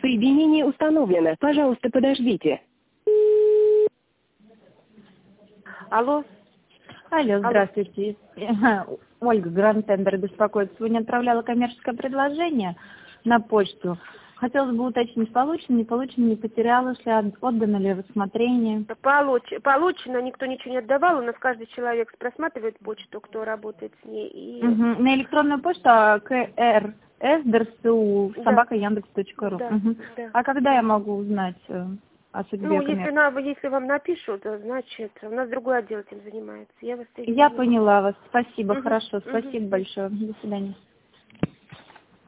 Соединение установлено. Пожалуйста, подождите. Алло. Алло, здравствуйте. Ольга, Гранд Тендер беспокоит. Сегодня отправляла коммерческое предложение на почту. Хотелось бы уточнить, получено, не потерялось ли, отдано ли в рассмотрение. Получено, никто ничего не отдавал. У нас каждый человек просматривает почту, кто работает с ней. И... На электронную почту krs.drsu@yandex.ru. Да, да. А когда я могу узнать о судьбе коммерческой? Если вам напишут, значит, у нас другой отдел этим занимается. Я поняла вас. Спасибо, хорошо. Спасибо большое. До свидания.